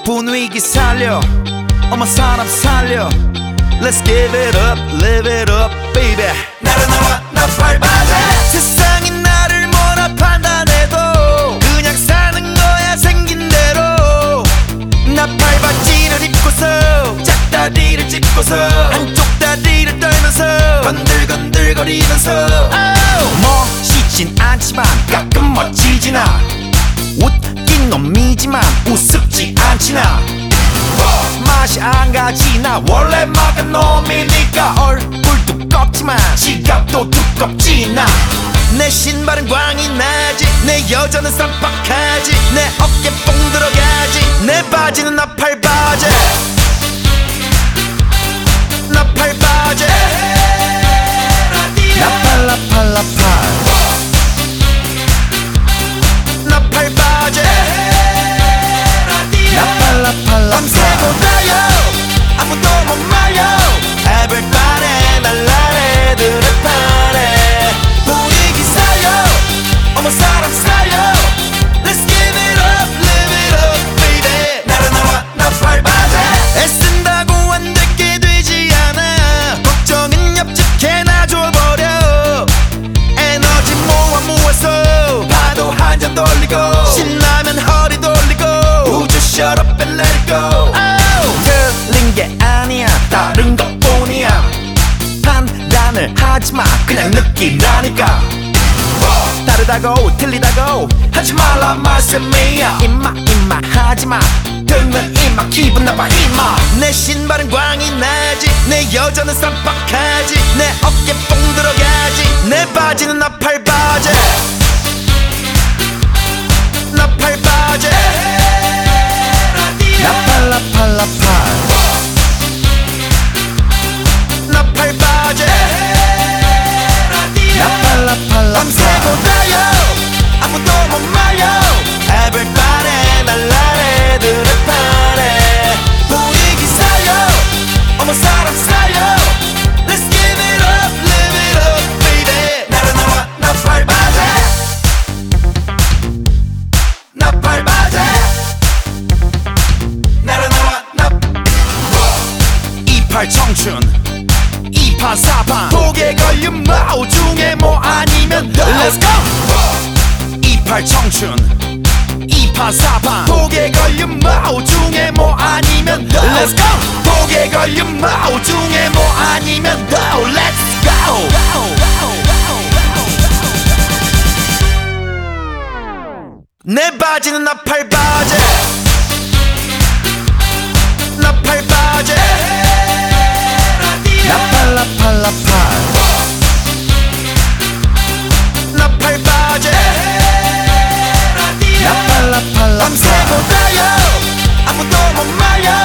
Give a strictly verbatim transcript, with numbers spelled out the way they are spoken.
분위기 살려 어머 사람 살려 Let's give it up, live it up, baby. 나른나와 나 밟아줘. 세상이 나를 뭐라 판단해도 그냥 사는 거야 생긴 대로. 나 밟아지를 입고서 짝다리를 짚고서 한쪽 다리를 떨면서 건들건들거리면서 oh. 멋있진 않지만 가끔 멋지진 않아. 웃긴 놈이지만 우습지 않지나. 맛이 안 가지 나 원래 막은 놈이니까. 얼굴 두껍지만 지갑도 두껍지 나. 내 신발은 광이 나지 내 여자는 쌈박하지 내 어깨 뽕 들어가지 내 바지는 나팔바지 나팔바지 나팔라팔라팔 나팔바지 나팔라팔라팔 밤새고 달려 아무도 못 말려 Everybody 날라래 드랩하래 분위기 살려 어머 사람 살려 Let's give it up, live it up, baby. 나른나와 나 밟아줘. 애쓴다고 안 되게 되지 않아. 걱정은 옆집게나 줘버려. 에너지 모아 모아서 파도 한 잔 돌리고 신나면 허리 돌리고 우주 shut up and let it go. oh. 틀린 게 아니야 다른 것뿐이야. 판단을 하지마 그냥 느끼라니까. 다르다고 틀리다고 하지 말라 말씀이야. 임마 임마 하지마 들면 임마 기분 나빠 임마. 내 신발은 광이 나지 내 여자는 쌈박하지 내 어깨 뽕 들어가지 내 바지는 나팔바지 나팔바지 나팔라팔라팔 나팔바지 나팔라팔라팔 밤새고 달려 아무도 못 말려 Everybody 날라래 드랩하래 분위기 살려 어머 사람 살려 Let's give it up, live it up, baby. 나른나와 나 밟아줘. 나 밟아줘. 나른나와 나 이팔 청춘 이판 사판 독에 걸린 마오 중에 뭐 아니면 Let's go. 이팔 청춘 이판 사판 독에 걸린 마오 중에 뭐 아니면 Let's go. 독에 걸린 마오 중에 뭐 아니면 oh, Let's go. 내 바지는 나팔바지 나팔바지 나팔라팔라팔 나팔바지 나팔라팔라팔 밤새고 달려 아무도 못 말려